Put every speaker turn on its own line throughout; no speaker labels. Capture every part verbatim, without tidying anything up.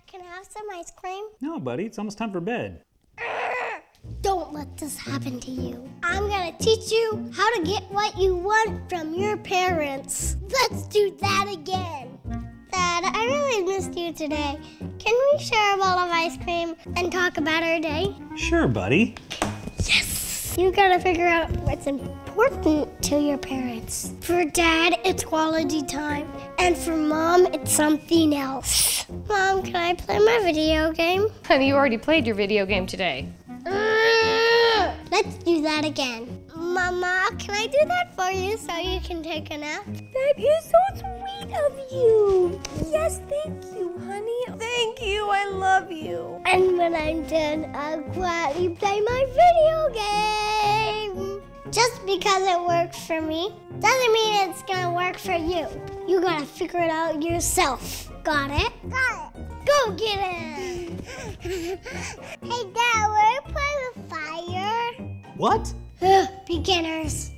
can I have some ice cream?
No, buddy, it's almost time for bed.
Don't let this happen to you. I'm gonna teach you how to get what you want from your parents. Let's do that again. Dad, I really missed you today. Can we share a bowl of ice cream and talk about our day?
Sure, buddy.
Yes! You gotta figure out what's important to your parents. For Dad, it's quality time. And for Mom, it's something else. Mom, can I play my video game?
Honey, you already played your video game today.
Uh, let's do that again. Mama, can I do that for you so you can take a nap?
That is so sweet of you. Yes, thank you, honey. Thank you, I love you.
And when I'm done, I'll quietly play my video game. Just because it works for me doesn't mean it's gonna work for you. You gotta figure it out yourself. Got it? Got it. Go get it. Hey, Dad, will you play with fire?
What?
Beginners.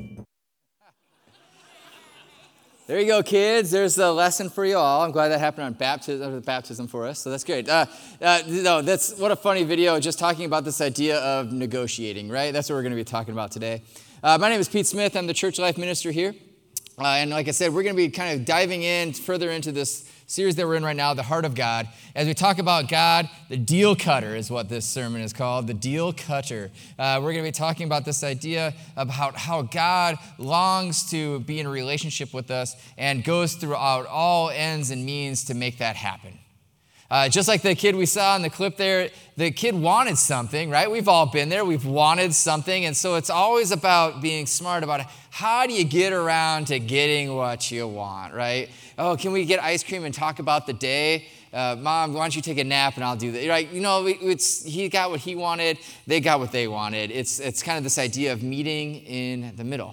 There you go, kids. There's a lesson for you all. I'm glad that happened on baptism, baptism for us, so that's great. Uh, uh, no, that's what a funny video, just talking about this idea of negotiating, right? That's what we're going to be talking about today. Uh, my name is Pete Smith. I'm the church life minister here. Uh, and like I said, we're going to be kind of diving in further into this series that we're in right now, The Heart of God. As we talk about God, the deal cutter is what this sermon is called, the deal cutter. Uh, we're going to be talking about this idea about how God longs to be in a relationship with us and goes throughout all ends and means to make that happen. Uh, just like the kid we saw in the clip there, the kid wanted something, right? We've all been there. We've wanted something. And so it's always about being smart about how do you get around to getting what you want, right? Oh, can we get ice cream and talk about the day? Uh, Mom, why don't you take a nap and I'll do that? Right? You know, it's he got what he wanted. They got what they wanted. It's, it's kind of this idea of meeting in the middle.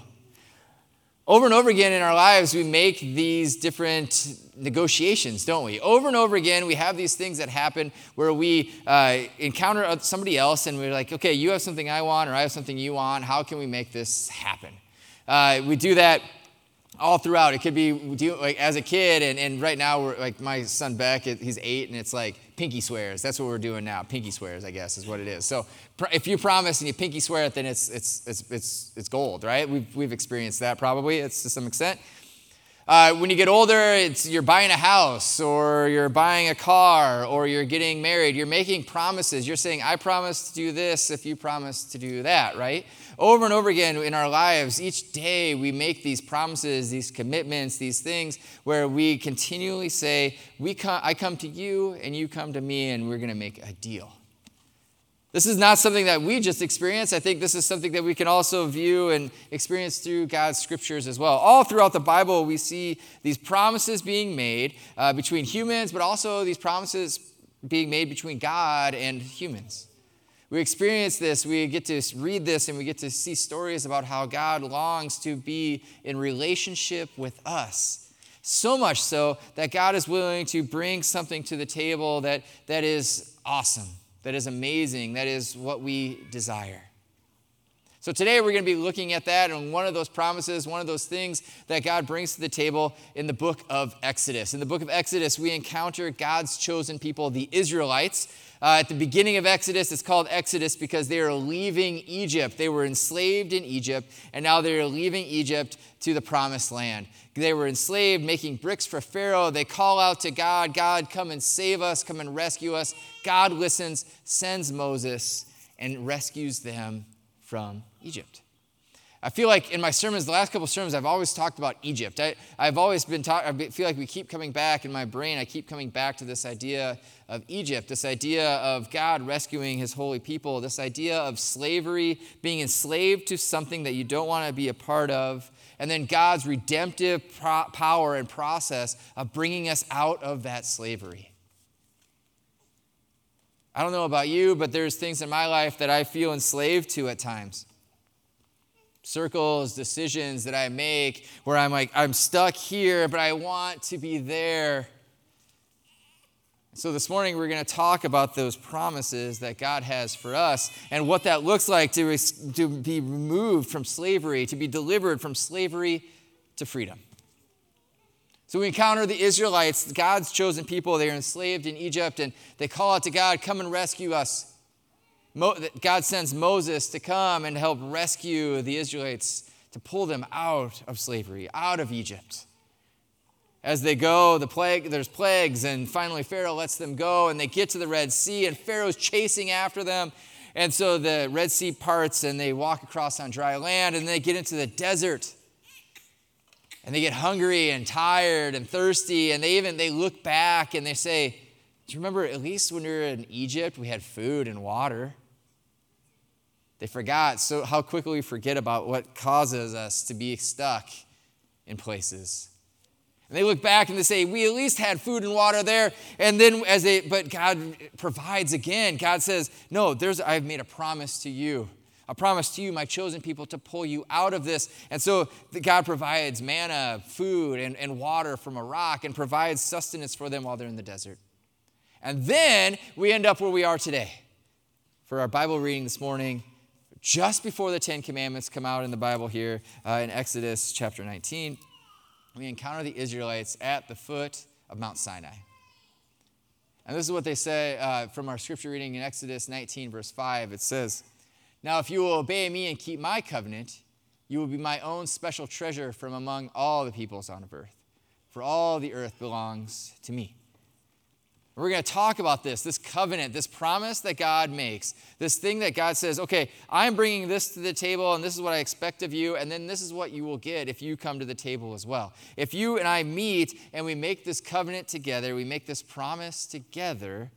Over and over again in our lives, we make these different negotiations, don't we? Over and over again, we have these things that happen where we uh, encounter somebody else and we're like, okay, you have something I want or I have something you want. How can we make this happen? Uh, we do that all throughout. It could be do, like as a kid, and, and right now, we're like my son Beck, he's eight, and it's like pinky swears. That's what we're doing now. Pinky swears, I guess, is what it is. So if you promise and you pinky swear it, then it's it's it's it's it's gold, right? We've we've experienced that probably. It's to some extent. Uh, when you get older, it's you're buying a house, or you're buying a car, or you're getting married. You're making promises. You're saying, I promise to do this if you promise to do that, right? Over and over again in our lives, each day we make these promises, these commitments, these things where we continually say, "We come, I come to you and you come to me, and we're going to make a deal." This is not something that we just experience. I think this is something that we can also view and experience through God's scriptures as well. All throughout the Bible, we see these promises being made uh, between humans, but also these promises being made between God and humans. We experience this, we get to read this, and we get to see stories about how God longs to be in relationship with us. So much so that God is willing to bring something to the table that, that is awesome, that is amazing, that is what we desire. So today we're going to be looking at that, and one of those promises, one of those things that God brings to the table in the book of Exodus. In the book of Exodus, we encounter God's chosen people, the Israelites. Uh, at the beginning of Exodus, it's called Exodus because they are leaving Egypt. They were enslaved in Egypt, and now they are leaving Egypt to the promised land. They were enslaved, making bricks for Pharaoh. They call out to God, God, come and save us, come and rescue us. God listens, sends Moses, and rescues them from Egypt. I feel like in my sermons, the last couple of sermons, I've always talked about Egypt. I, I've always been talking, I feel like we keep coming back in my brain, I keep coming back to this idea of Egypt, this idea of God rescuing his holy people, this idea of slavery, being enslaved to something that you don't want to be a part of, and then God's redemptive pro- power and process of bringing us out of that slavery. I don't know about you, but there's things in my life that I feel enslaved to at times. Circles, decisions that I make where I'm like, I'm stuck here, but I want to be there. So this morning we're going to talk about those promises that God has for us and what that looks like to, to be removed from slavery, to be delivered from slavery to freedom. So we encounter the Israelites, God's chosen people. They are enslaved in Egypt, and they call out to God, come and rescue us. Mo- God sends Moses to come and help rescue the Israelites, to pull them out of slavery, out of Egypt. As they go, the plague, there's plagues, and finally Pharaoh lets them go, and they get to the Red Sea, and Pharaoh's chasing after them. And so the Red Sea parts, and they walk across on dry land, and they get into the desert. And they get hungry and tired and thirsty, and they even they look back and they say, do you remember at least when we were in Egypt, we had food and water? They forgot so how quickly we forget about what causes us to be stuck in places. And they look back and they say, we at least had food and water there. And then as they, but God provides again. God says, no, there's I've made a promise to you. A promise to you, my chosen people, to pull you out of this. And so God provides manna, food, and, and water from a rock, and provides sustenance for them while they're in the desert. And then we end up where we are today. For our Bible reading this morning, just before the Ten Commandments come out in the Bible here, uh, in Exodus chapter nineteen, we encounter the Israelites at the foot of Mount Sinai. And this is what they say uh, from our scripture reading in Exodus nineteen, verse five. It says, now, if you will obey me and keep my covenant, you will be my own special treasure from among all the peoples on earth. For all the earth belongs to me. We're going to talk about this, this covenant, this promise that God makes, this thing that God says, okay, I'm bringing this to the table, and this is what I expect of you, and then this is what you will get if you come to the table as well. If you and I meet and we make this covenant together, we make this promise together,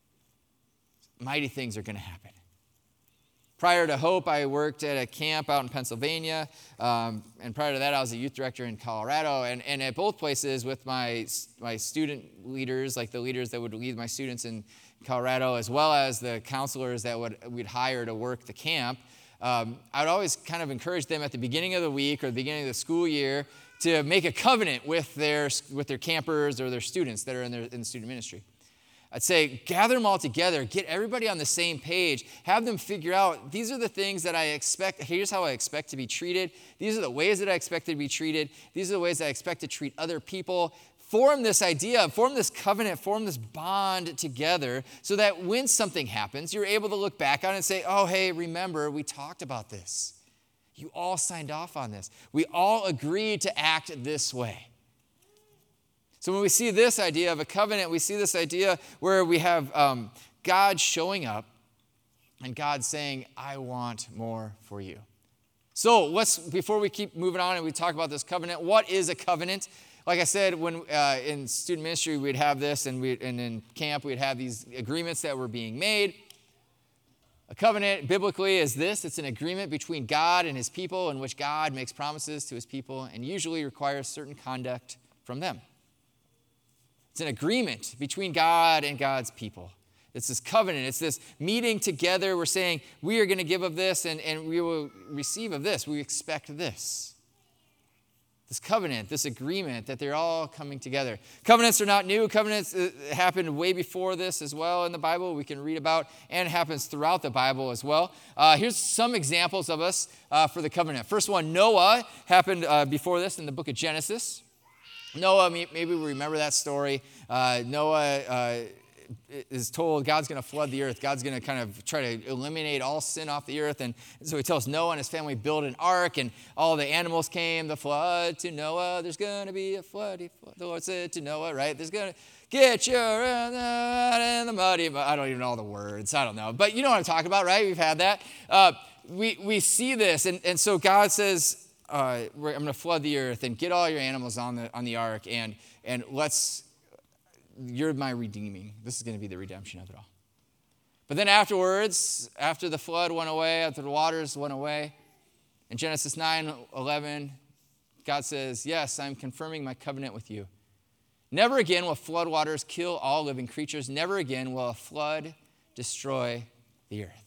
mighty things are going to happen. Prior to Hope, I worked at a camp out in Pennsylvania, um, and prior to that, I was a youth director in Colorado, and, and at both places with my, my student leaders, like the leaders that would lead my students in Colorado, as well as the counselors that would we'd hire to work the camp, um, I would always kind of encourage them at the beginning of the week or the beginning of the school year to make a covenant with their, with their campers or their students that are in, their, in the student ministry. I'd say gather them all together, get everybody on the same page, have them figure out these are the things that I expect, here's how I expect to be treated, these are the ways that I expect to be treated, these are the ways I expect to treat other people. Form this idea, form this covenant, form this bond together so that when something happens, you're able to look back on it and say, oh, hey, remember, we talked about this. You all signed off on this. We all agreed to act this way. So when we see this idea of a covenant, we see this idea where we have um, God showing up and God saying, I want more for you. So let's, before we keep moving on and we talk about this covenant, what is a covenant? Like I said, when uh, in student ministry, we'd have this, and, we, and in camp, we'd have these agreements that were being made. A covenant, biblically, is this. It's an agreement between God and his people in which God makes promises to his people and usually requires certain conduct from them. It's an agreement between God and God's people. It's this covenant. It's this meeting together. We're saying we are going to give of this and, and we will receive of this. We expect this. This covenant, this agreement that they're all coming together. Covenants are not new. Covenants uh, happened way before this as well in the Bible. We can read about, and it happens throughout the Bible as well. Uh, here's some examples of us uh, for the covenant. First one, Noah, happened uh, before this in the book of Genesis. Noah, maybe we remember that story. Uh, Noah uh, is told God's going to flood the earth. God's going to kind of try to eliminate all sin off the earth. And so he tells Noah and his family build an ark, and all the animals came. The flood to Noah. There's going to be a flood. The Lord said to Noah, right? There's going to get your out in the muddy. I don't even know all the words. I don't know. But you know what I'm talking about, right? We've had that. Uh, we, we see this. And, and so God says, Uh, I'm going to flood the earth and get all your animals on the on the ark, and and let's, you're my redeeming. This is going to be the redemption of it all. But then afterwards, after the flood went away, after the waters went away, in Genesis nine eleven, God says, yes, I'm confirming my covenant with you. Never again will flood waters kill all living creatures. Never again will a flood destroy the earth.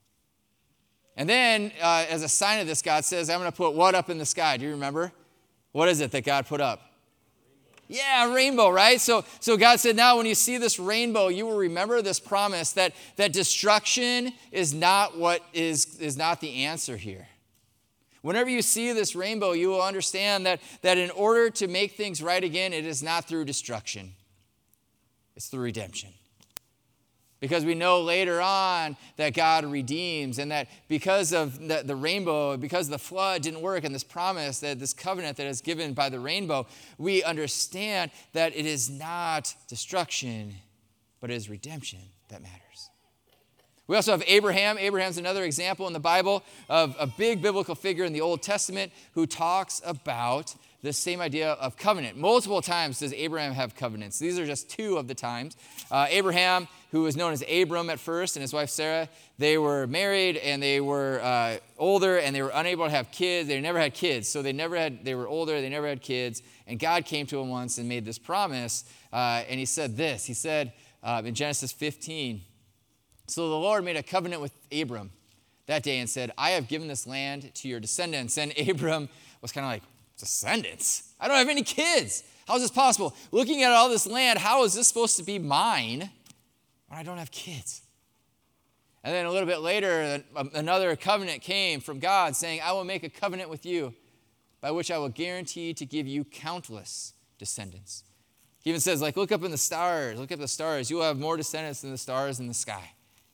And then, uh, as a sign of this, God says, I'm going to put what up in the sky? Do you remember? What is it that God put up? Yeah, a rainbow, right? So, so God said, now when you see this rainbow, you will remember this promise that, that destruction is not what is, is not the answer here. Whenever you see this rainbow, you will understand that, that in order to make things right again, it is not through destruction. It's through redemption. Because we know later on that God redeems, and that because of the, the rainbow, because the flood didn't work, and this promise, that this covenant that is given by the rainbow, we understand that it is not destruction, but it is redemption that matters. We also have Abraham. Abraham's another example in the Bible of a big biblical figure in the Old Testament who talks about this same idea of covenant. Multiple times does Abraham have covenants. These are just two of the times. Uh, Abraham, who was known as Abram at first, and his wife Sarah, they were married and they were uh, older and they were unable to have kids. They never had kids, so they never had. They were older. They never had kids. And God came to him once and made this promise, uh, and He said this. He said uh, in Genesis fifteen. So the Lord made a covenant with Abram that day and said, I have given this land to your descendants. And Abram was kind of like, descendants? I don't have any kids. How is this possible? Looking at all this land, how is this supposed to be mine when I don't have kids? And then a little bit later, another covenant came from God saying, I will make a covenant with you by which I will guarantee to give you countless descendants. He even says, like, look up in the stars. Look at the stars. You will have more descendants than the stars in the sky.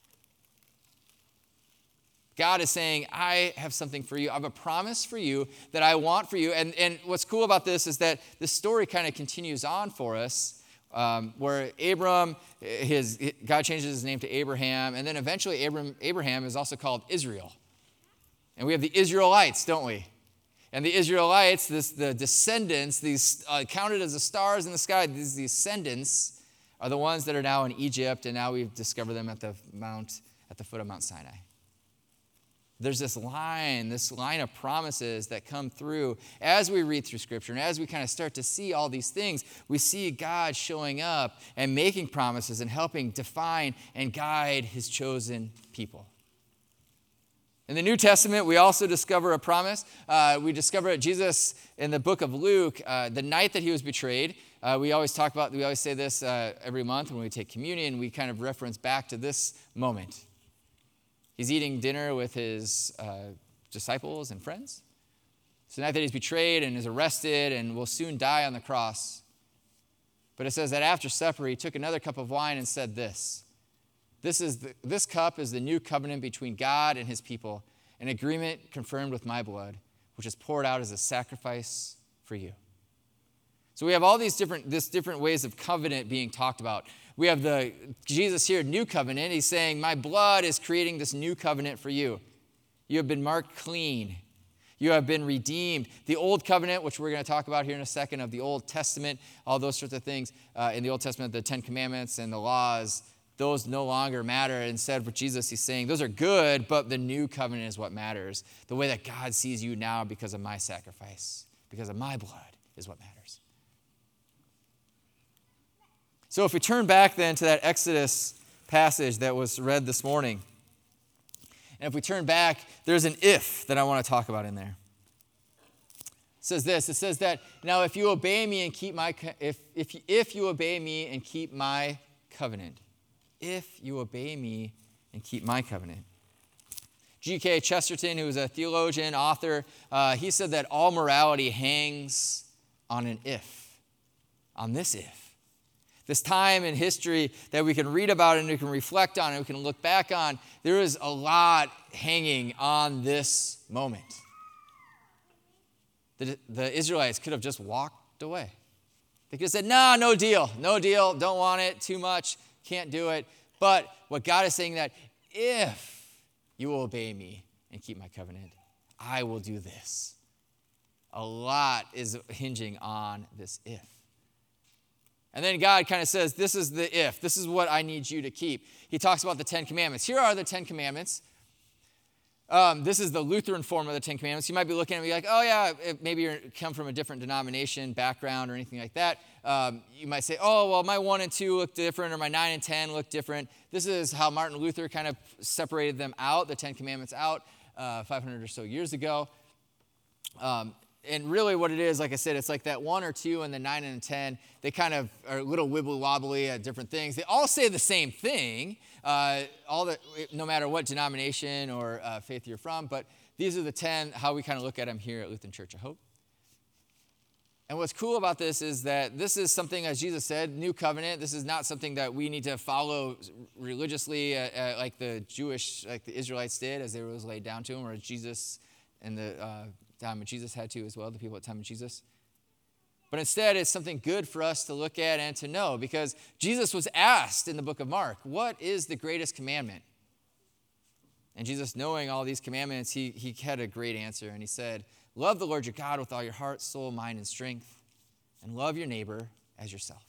God is saying, I have something for you. I have a promise for you that I want for you. And, and what's cool about this is that this story kind of continues on for us, um, where Abram, his, God changes his name to Abraham, and then eventually Abram, Abraham is also called Israel. And we have the Israelites, don't we? And the Israelites, this, the descendants, these uh, counted as the stars in the sky, these descendants are the ones that are now in Egypt, and now we've discovered them at the mount, at the foot of Mount Sinai. There's this line, this line of promises that come through as we read through Scripture. And as we kind of start to see all these things, we see God showing up and making promises and helping define and guide His chosen people. In the New Testament, we also discover a promise. Uh, we discover Jesus in the book of Luke, uh, the night that He was betrayed. Uh, we always talk about, we always say this uh, every month when we take communion. We kind of reference back to this moment. He's eating dinner with his uh, disciples and friends. It's the night that he's betrayed and is arrested and will soon die on the cross. But it says that after supper, he took another cup of wine and said this. This, is the, this cup is the new covenant between God and His people, an agreement confirmed with my blood, which is poured out as a sacrifice for you. So we have all these different, this different ways of covenant being talked about. We have the Jesus here, new covenant. He's saying, my blood is creating this new covenant for you. You have been marked clean. You have been redeemed. The old covenant, which we're going to talk about here in a second, of the Old Testament, all those sorts of things. Uh, in the Old Testament, the Ten Commandments and the laws, those no longer matter. Instead, with Jesus, He's saying, those are good, but the new covenant is what matters. The way that God sees you now because of my sacrifice, because of my blood, is what matters. So if we turn back then to that Exodus passage that was read this morning, and if we turn back, there's an if that I want to talk about in there. It says this, it says that, now if you obey me and keep my, if, if, if you obey me and keep my covenant, if you obey me and keep my covenant. G K Chesterton, who was a theologian, author, uh, he said that all morality hangs on an if, on this if. This time in history that we can read about and we can reflect on and we can look back on, there is a lot hanging on this moment. The, the Israelites could have just walked away. They could have said, no, no deal, no deal, don't want it, too much, can't do it. But what God is saying that if you will obey me and keep my covenant, I will do this. A lot is hinging on this if. And then God kind of says, this is the if. This is what I need you to keep. He talks about the Ten Commandments. Here are the Ten Commandments. Um, this is the Lutheran form of the Ten Commandments. You might be looking at me like, oh yeah, maybe you come from a different denomination, background, or anything like that. Um, you might say, oh, well, my one and two look different, or my nine and ten look different. This is how Martin Luther kind of separated them out, the Ten Commandments out, uh, five hundred or so years ago. Um, And really what it is, like I said, it's like that one or two and the nine and the ten, they kind of are a little wibbly-wobbly at different things. They all say the same thing, uh, all the, no matter what denomination or uh, faith you're from, but these are the ten, how we kind of look at them here at Lutheran Church of Hope. And what's cool about this is that this is something, as Jesus said, new covenant. This is not something that we need to follow religiously uh, uh, like the Jewish, like the Israelites did as they was laid down to them, or as Jesus and the uh, time of Jesus had to as well, the people at the time of Jesus. But instead, it's something good for us to look at and to know, because Jesus was asked in the book of Mark, what is the greatest commandment? And Jesus, knowing all these commandments, he, he had a great answer, and he said, love the Lord your God with all your heart, soul, mind, and strength, and love your neighbor as yourself.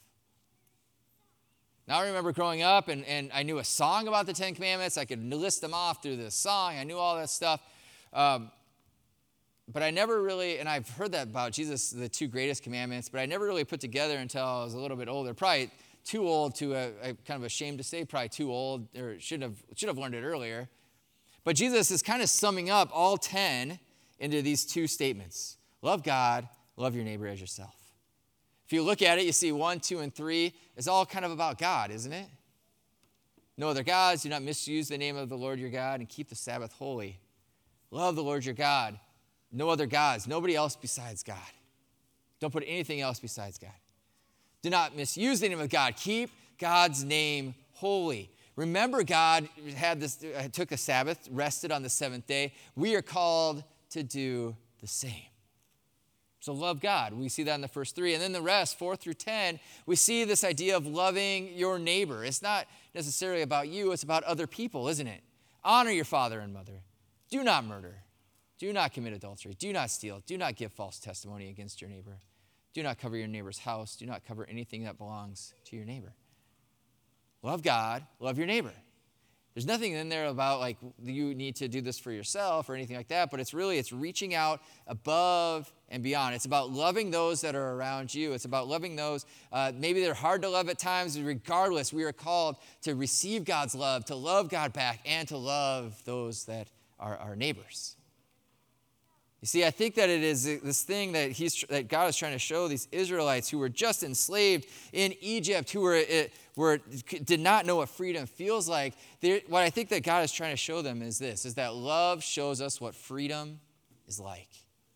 Now, I remember growing up, and, and I knew a song about the Ten Commandments. I could list them off through the song. I knew all that stuff. Um, but I never really, and I've heard that about Jesus, the two greatest commandments, but I never really put together until I was a little bit older, probably too old to, uh, I'm kind of ashamed to say, probably too old, or should have, should have learned it earlier. But Jesus is kind of summing up all ten into these two statements. Love God, love your neighbor as yourself. If you look at it, you see one, two, and three is all kind of about God, isn't it? No other gods, do not misuse the name of the Lord your God, and keep the Sabbath holy. Love the Lord your God. No other gods, nobody else besides God. Don't put anything else besides God. Do not misuse the name of God. Keep God's name holy. Remember, God had this, uh, took a Sabbath, rested on the seventh day. We are called to do the same. So love God. We see that in the first three. And then the rest, four through ten, we see this idea of loving your neighbor. It's not necessarily about you. It's about other people, isn't it? Honor your father and mother. Do not murder. Do not commit adultery. Do not steal. Do not give false testimony against your neighbor. Do not cover your neighbor's house. Do not cover anything that belongs to your neighbor. Love God. Love your neighbor. There's nothing in there about like you need to do this for yourself or anything like that, but it's really, it's reaching out above and beyond. It's about loving those that are around you. It's about loving those, uh, maybe they're hard to love at times. Regardless, we are called to receive God's love, to love God back, and to love those that are our neighbors. You see, I think that it is this thing that he's that God is trying to show these Israelites who were just enslaved in Egypt, who were were did not know what freedom feels like. They're, what I think that God is trying to show them is this: is that love shows us what freedom is like.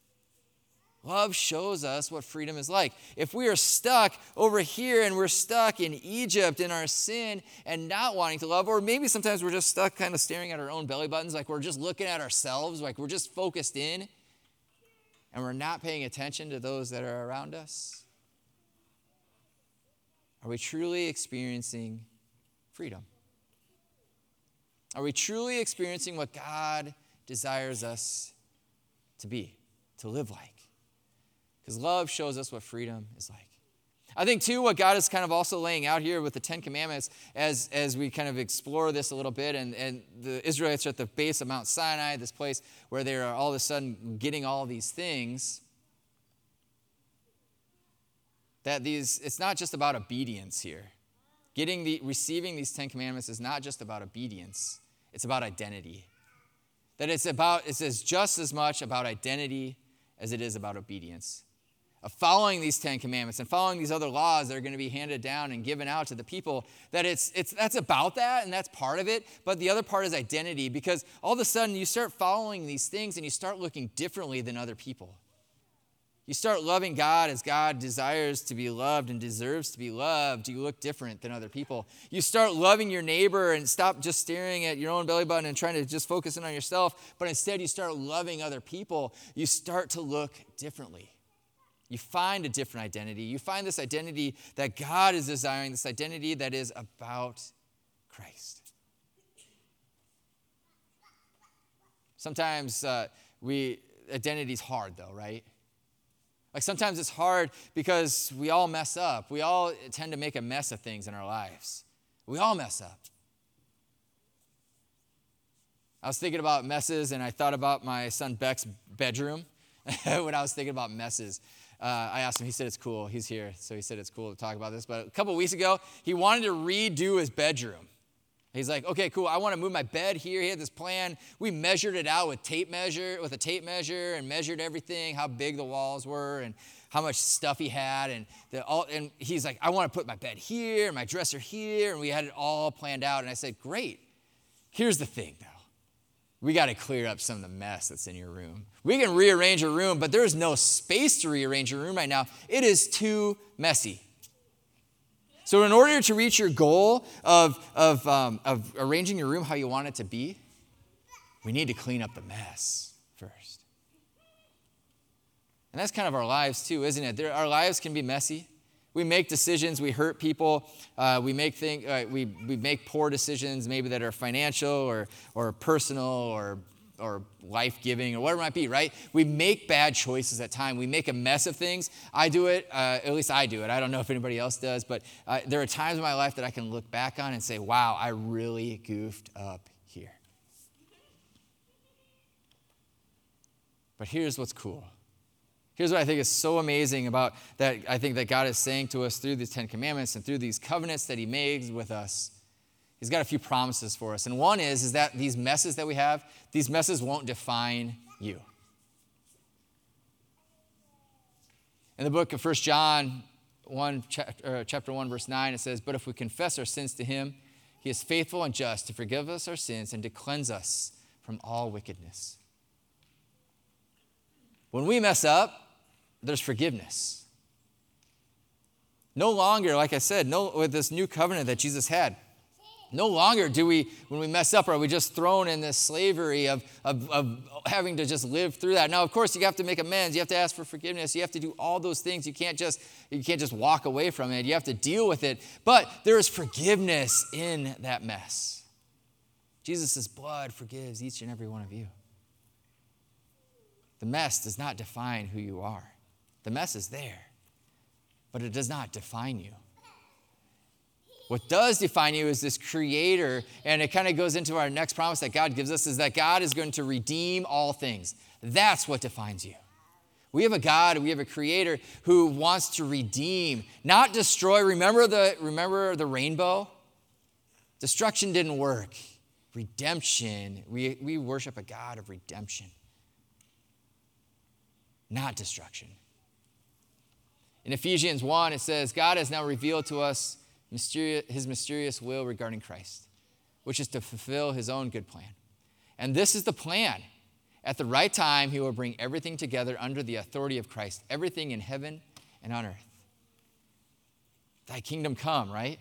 Love shows us what freedom is like. If we are stuck over here and we're stuck in Egypt in our sin and not wanting to love, or maybe sometimes we're just stuck kind of staring at our own belly buttons, like we're just looking at ourselves, like we're just focused in, and we're not paying attention to those that are around us, are we truly experiencing freedom? Are we truly experiencing what God desires us to be, to live like? Because love shows us what freedom is like. I think, too, what God is kind of also laying out here with the Ten Commandments as, as we kind of explore this a little bit, and, and the Israelites are at the base of Mount Sinai, this place where they are all of a sudden getting all these things, that these, it's not just about obedience here. Getting the, receiving these Ten Commandments is not just about obedience. It's about identity. That it's about, it's as just as much about identity as it is about obedience. Of following these Ten Commandments and following these other laws that are going to be handed down and given out to the people, that it's it's that's about that, and that's part of it, but the other part is identity, because all of a sudden you start following these things and you start looking differently than other people. You start loving God as God desires to be loved and deserves to be loved. You look different than other people. You start loving your neighbor and stop just staring at your own belly button and trying to just focus in on yourself, but instead you start loving other people. You start to look differently. You find a different identity. You find this identity that God is desiring, this identity that is about Christ. Sometimes uh, we identity's hard though, right? Like sometimes it's hard because we all mess up. We all tend to make a mess of things in our lives. We all mess up. I was thinking about messes, and I thought about my son Beck's bedroom when I was thinking about messes. Uh, I asked him, he said it's cool. He's here, so he said it's cool to talk about this. But a couple weeks ago, he wanted to redo his bedroom. He's like, okay, cool, I want to move my bed here. He had this plan. We measured it out with tape measure, with a tape measure, and measured everything, how big the walls were and how much stuff he had. And, the, all, and he's like, I want to put my bed here and my dresser here. And we had it all planned out. And I said, great. Here's the thing, though. we got to clear up some of the mess that's in your room. We can rearrange a room, but there's no space to rearrange a room right now. It is too messy. So in order to reach your goal of, of, um, of arranging your room how you want it to be, we need to clean up the mess first. And that's kind of our lives too, isn't it? There, our lives can be messy. We make decisions, we hurt people, uh, we make think, uh, we we make poor decisions, maybe that are financial or or personal or or life-giving or whatever it might be, right? We make bad choices at times. We make a mess of things. I do it, uh, at least I do it. I don't know if anybody else does, but uh, there are times in my life that I can look back on and say, wow, I really goofed up here. But here's what's cool. Here's what I think is so amazing about that I think that God is saying to us through these Ten Commandments and through these covenants that he makes with us. He's got a few promises for us. And one is, is that these messes that we have, these messes won't define you. In the book of First John one, chapter one, verse nine, it says, but if we confess our sins to him, he is faithful and just to forgive us our sins and to cleanse us from all wickedness. When we mess up, there's forgiveness. No longer, like I said, no, with this new covenant that Jesus had, no longer do we, when we mess up, are we just thrown in this slavery of, of, of having to just live through that. Now, of course, you have to make amends. You have to ask for forgiveness. You have to do all those things. You can't just, you can't just walk away from it. You have to deal with it. But there is forgiveness in that mess. Jesus' blood forgives each and every one of you. The mess does not define who you are. The mess is there, but it does not define you. What does define you is this creator, and it kind of goes into our next promise that God gives us, is that God is going to redeem all things. That's what defines you. We have a God, we have a creator who wants to redeem, not destroy. Remember the, remember the rainbow? Destruction didn't work. Redemption, we, we worship a God of redemption, not destruction. In Ephesians one, it says, God has now revealed to us mysterious, his mysterious will regarding Christ, which is to fulfill his own good plan. And this is the plan. At the right time, he will bring everything together under the authority of Christ, everything in heaven and on earth. Thy kingdom come, right?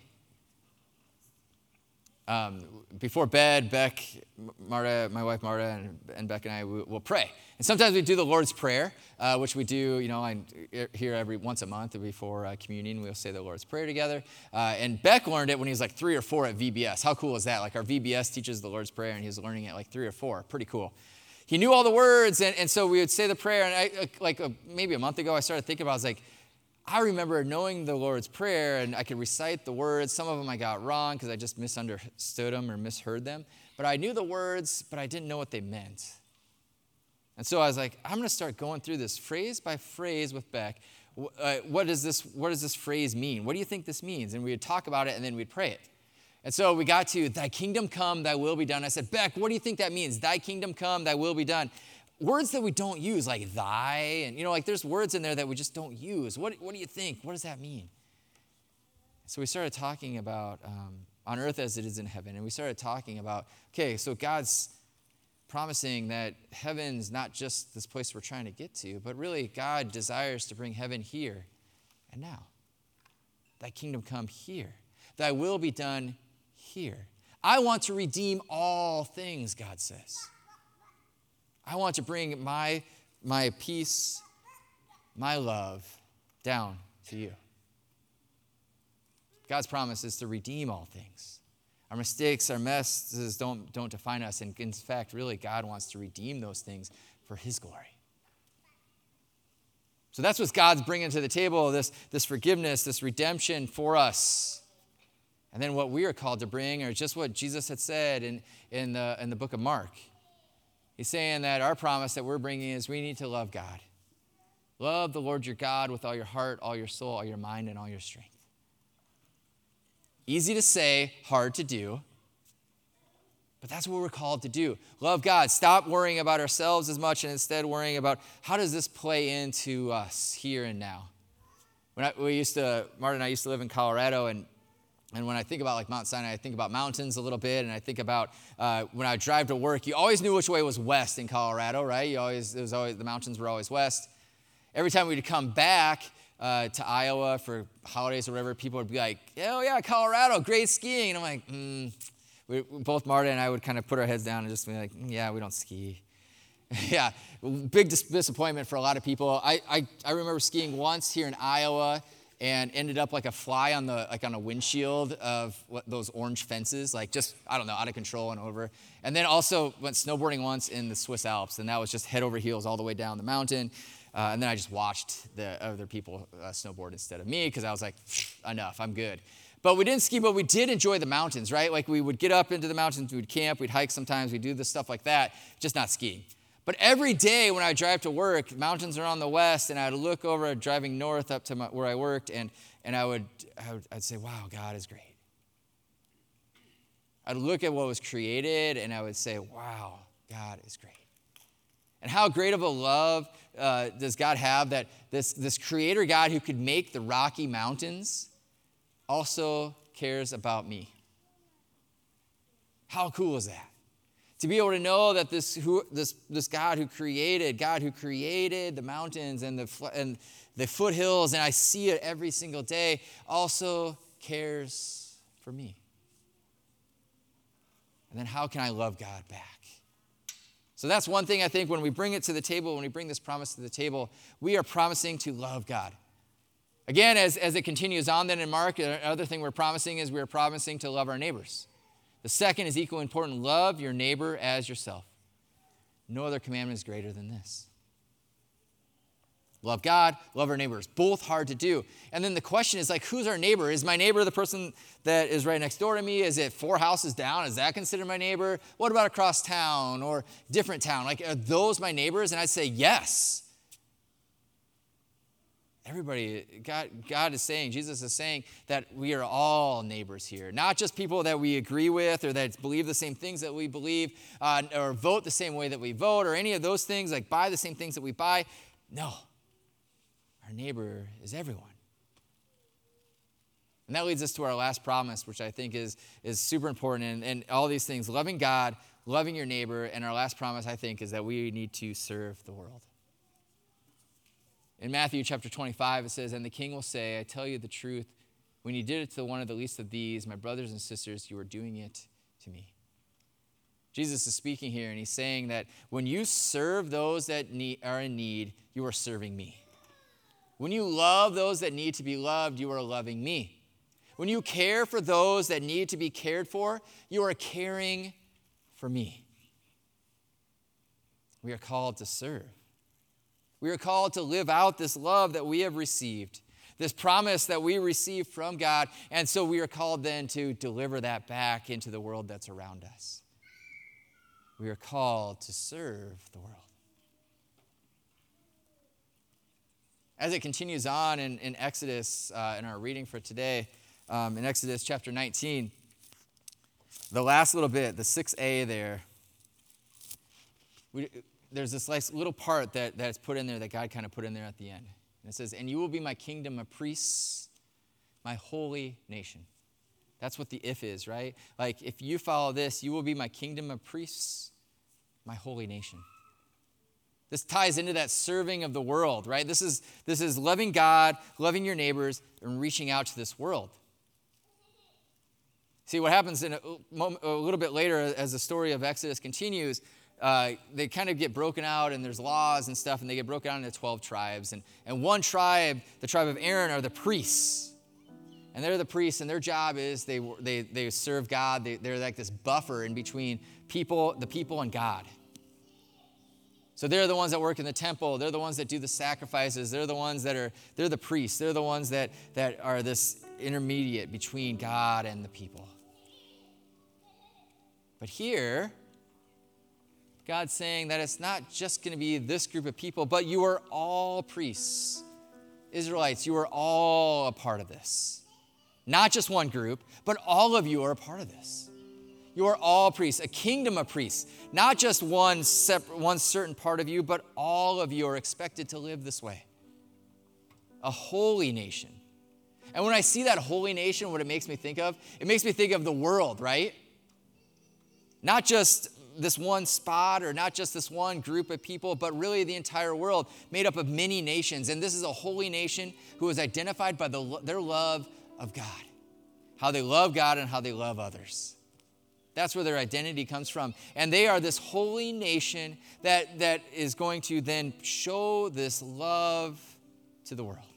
Um, before bed, Beck, Marta, my wife Marta, and, and Beck and I will we'll pray. And sometimes we do the Lord's Prayer, uh, which we do, you know, I, here every once a month before uh, communion. We'll say the Lord's Prayer together. Uh, and Beck learned it when he was like three or four at V B S. How cool is that? Like our V B S teaches the Lord's Prayer, and he was learning it like three or four. Pretty cool. He knew all the words, and, and so we would say the prayer. And I, like a, maybe a month ago, I started thinking about, I was like, I remember knowing the Lord's Prayer, and I could recite the words. Some of them I got wrong because I just misunderstood them or misheard them. But I knew the words, but I didn't know what they meant. And so I was like, I'm going to start going through this phrase by phrase with Beck. Uh, what does this, what does this phrase mean? What do you think this means? And we would talk about it, and then we'd pray it. And so we got to, thy kingdom come, thy will be done. I said, Beck, what do you think that means? Thy kingdom come, thy will be done. Words that we don't use, like thy, and you know, like there's words in there that we just don't use. What, what do you think? What does that mean? So we started talking about um, on earth as it is in heaven. And we started talking about, okay, so God's promising that heaven's not just this place we're trying to get to, but really God desires to bring heaven here and now. Thy kingdom come here. Thy will be done here. I want to redeem all things, God says. I want to bring my, my peace, my love down to you. God's promise is to redeem all things. Our mistakes, our messes don't, don't define us. And in fact, really, God wants to redeem those things for his glory. So that's what God's bringing to the table, this, this forgiveness, this redemption for us. And then what we are called to bring are just what Jesus had said in, in, the, in the book of Mark. He's saying that our promise that we're bringing is we need to love God. Love the Lord your God with all your heart, all your soul, all your mind, and all your strength. Easy to say, hard to do. But that's what we're called to do. Love God. Stop worrying about ourselves as much and instead worrying about how does this play into us here and now. When I, we used to, Marta and I used to live in Colorado, and And when I think about like Mount Sinai, I think about mountains a little bit, and I think about uh, when I drive to work, you always knew which way was west in Colorado, right? You always, it was always, the mountains were always west. Every time we'd come back uh, to Iowa for holidays or whatever, people would be like, oh yeah, Colorado, great skiing. And I'm like, mm. we, both Marta and I would kind of put our heads down and just be like, yeah, we don't ski. Yeah, big dis- disappointment for a lot of people. I, I, I remember skiing once here in Iowa, and ended up like a fly on the like on a windshield of what, those orange fences, like just, I don't know, out of control and over. And then also went snowboarding once in the Swiss Alps, and that was just head over heels all the way down the mountain. Uh, and then I just watched the other people uh, snowboard instead of me, because I was like, enough, I'm good. But we didn't ski, but we did enjoy the mountains, right? Like we would get up into the mountains, we'd camp, we'd hike sometimes, we'd do this stuff like that, just not skiing. But every day when I drive to work, mountains are on the west, and I'd look over, driving north up to my, where I worked, and, and I would, I would I'd say, wow, God is great. I'd look at what was created, and I would say, wow, God is great. And how great of a love uh, does God have that this, this creator God who could make the Rocky Mountains also cares about me. How cool is that? To be able to know that this who, this this God who created, God who created the mountains and the and the foothills, and I see it every single day, also cares for me. And then how can I love God back? So that's one thing I think when we bring it to the table, when we bring this promise to the table, we are promising to love God. Again, as, as it continues on then in Mark, another thing we're promising is we're promising to love our neighbors. The second is equally important. Love your neighbor as yourself. No other commandment is greater than this. Love God, love our neighbors. Both hard to do. And then the question is like, who's our neighbor? Is my neighbor the person that is right next door to me? Is it four houses down? Is that considered my neighbor? What about across town or different town? Like, are those my neighbors? And I'd say yes. Everybody, God, God is saying, Jesus is saying that we are all neighbors here. Not just people that we agree with or that believe the same things that we believe uh, or vote the same way that we vote or any of those things, like buy the same things that we buy. No, our neighbor is everyone. And that leads us to our last promise, which I think is, is super important. And, and all these things, loving God, loving your neighbor, and our last promise, I think, is that we need to serve the world. In Matthew chapter twenty-five, it says, and the king will say, I tell you the truth, when you did it to one of the least of these, my brothers and sisters, you are doing it to me. Jesus is speaking here, and he's saying that when you serve those that need, are in need, you are serving me. When you love those that need to be loved, you are loving me. When you care for those that need to be cared for, you are caring for me. We are called to serve. We are called to live out this love that we have received, this promise that we received from God, and so we are called then to deliver that back into the world that's around us. We are called to serve the world. As it continues on in, in Exodus, uh, in our reading for today, um, in Exodus chapter nineteen, the last little bit, the six A there, we... there's this nice little part that, that's put in there that God kind of put in there at the end. And it says, and you will be my kingdom of priests, my holy nation. That's what the if is, right? Like, if you follow this, you will be my kingdom of priests, my holy nation. This ties into that serving of the world, right? This is, this is loving God, loving your neighbors, and reaching out to this world. See, what happens in a, moment, a little bit later as the story of Exodus continues, Uh, they kind of get broken out, and there's laws and stuff, and they get broken out into twelve tribes. And, and one tribe, the tribe of Aaron, are the priests. And they're the priests, and their job is they they they serve God. They, they're like this buffer in between people, the people and God. So they're the ones that work in the temple. They're the ones that do the sacrifices. They're the ones that are, they're the priests. They're the ones that, that are this intermediate between God and the people. But here, God's saying that it's not just going to be this group of people, but you are all priests. Israelites, you are all a part of this. Not just one group, but all of you are a part of this. You are all priests, a kingdom of priests. Not just one separate, one certain part of you, but all of you are expected to live this way. A holy nation. And when I see that holy nation, what it makes me think of, it makes me think of the world, right? Not just this one spot or not just this one group of people, but really the entire world made up of many nations. And this is a holy nation who is identified by the, their love of God, how they love God and how they love others. That's where their identity comes from. And they are this holy nation that, that is going to then show this love to the world.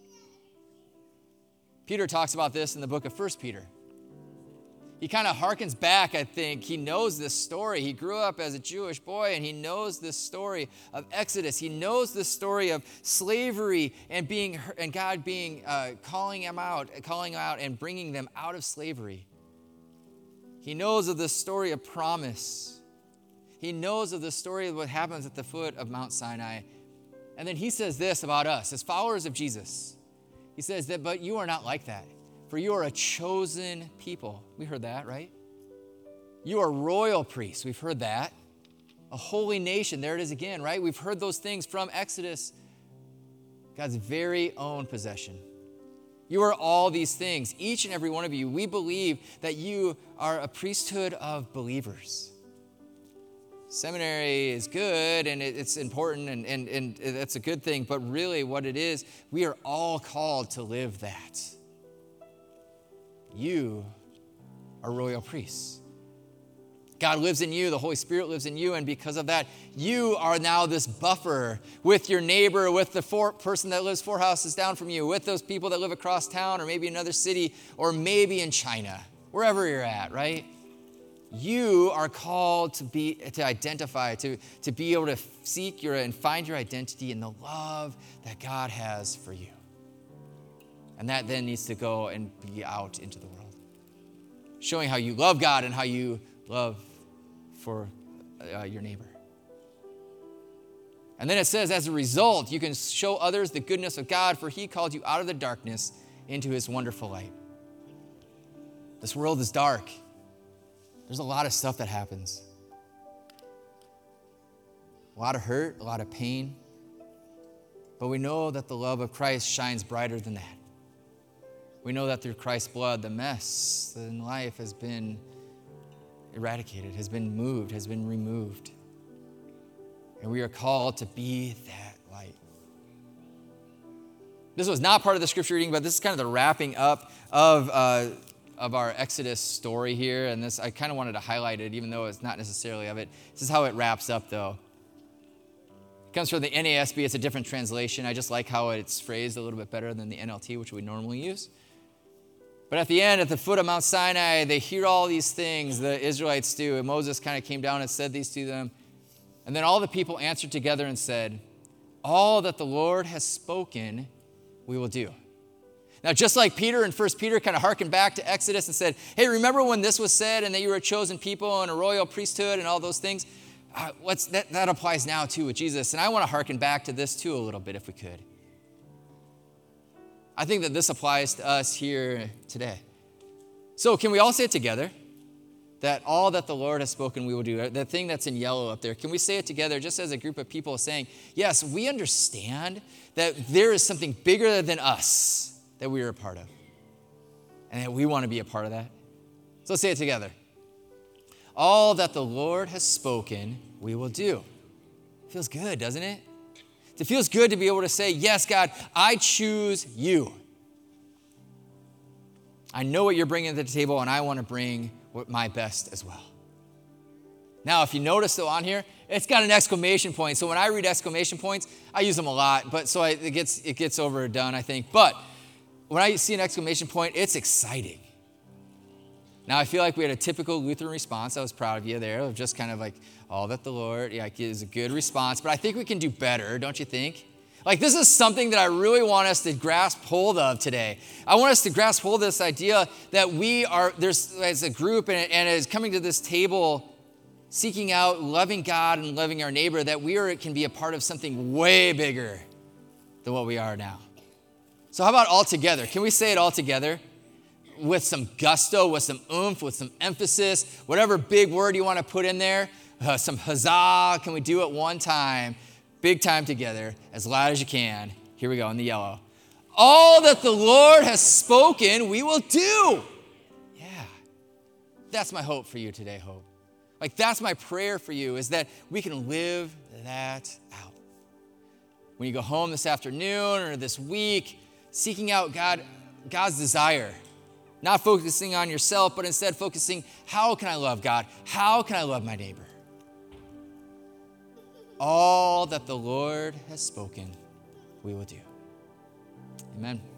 Peter talks about this in the book of First Peter. He kind of harkens back, I think. He knows this story. He grew up as a Jewish boy, and he knows this story of Exodus. He knows this story of slavery and being and God being uh, calling him out, calling out and bringing them out of slavery. He knows of the story of promise. He knows of the story of what happens at the foot of Mount Sinai. And then he says this about us as followers of Jesus. He says that, but you are not like that. For you are a chosen people. We heard that, right? You are royal priests. We've heard that. A holy nation. There it is again, right? We've heard those things from Exodus. God's very own possession. You are all these things. Each and every one of you, we believe that you are a priesthood of believers. Seminary is good and it's important and, and, and that's a good thing, but really what it is, we are all called to live that. You are royal priests. God lives in you, the Holy Spirit lives in you, and because of that, you are now this buffer with your neighbor, with the four, person that lives four houses down from you, with those people that live across town or maybe another city or maybe in China, wherever you're at, right? You are called to be, to identify, to, to be able to seek your and find your identity in the love that God has for you. And that then needs to go and be out into the world, showing how you love God and how you love for uh, your neighbor. And then it says, as a result, you can show others the goodness of God, for he called you out of the darkness into his wonderful light. This world is dark. There's a lot of stuff that happens. A lot of hurt, a lot of pain. But we know that the love of Christ shines brighter than that. We know that through Christ's blood, the mess in life has been eradicated, has been moved, has been removed. And we are called to be that light. This was not part of the scripture reading, but this is kind of the wrapping up of, uh, of our Exodus story here. And this, I kind of wanted to highlight it, even though it's not necessarily of it. This is how it wraps up, though. It comes from the N A S B. It's a different translation. I just like how it's phrased a little bit better than the N L T, which we normally use. But at the end, at the foot of Mount Sinai, they hear all these things, the Israelites do. And Moses kind of came down and said these to them. And then all the people answered together and said, all that the Lord has spoken, we will do. Now, just like Peter in First Peter kind of harkened back to Exodus and said, hey, remember when this was said and that you were a chosen people and a royal priesthood and all those things? Uh, what's that, that applies now, too, with Jesus. And I want to harken back to this, too, a little bit, if we could. I think that this applies to us here today. So can we all say it together? That all that the Lord has spoken we will do. The thing that's in yellow up there. Can we say it together just as a group of people saying, yes, we understand that there is something bigger than us that we are a part of. And that we want to be a part of that. So let's say it together. All that the Lord has spoken, we will do. Feels good, doesn't it? It feels good to be able to say, yes, God, I choose you. I know what you're bringing to the table, and I want to bring my best as well. Now, if you notice, though, on here, it's got an exclamation point. So when I read exclamation points, I use them a lot, but so I, it gets it gets overdone, I think. But when I see an exclamation point, it's exciting. Now, I feel like we had a typical Lutheran response. I was proud of you there, of just kind of like, all that the Lord, yeah, is a good response. But I think we can do better, don't you think? Like, this is something that I really want us to grasp hold of today. I want us to grasp hold of this idea that we are, there's as a group and, and as coming to this table, seeking out loving God and loving our neighbor, that we are, can be a part of something way bigger than what we are now. So how about all together? Can we say it all together? With some gusto, with some oomph, with some emphasis, whatever big word you want to put in there, uh, some huzzah. Can we do it one time, big time together, as loud as you can? Here we go in the yellow. All that the Lord has spoken, we will do. Yeah. That's my hope for you today, Hope. Like, that's my prayer for you, is that we can live that out. When you go home this afternoon or this week, seeking out God, God's desire, not focusing on yourself, but instead focusing, how can I love God? How can I love my neighbor? All that the Lord has spoken, we will do. Amen.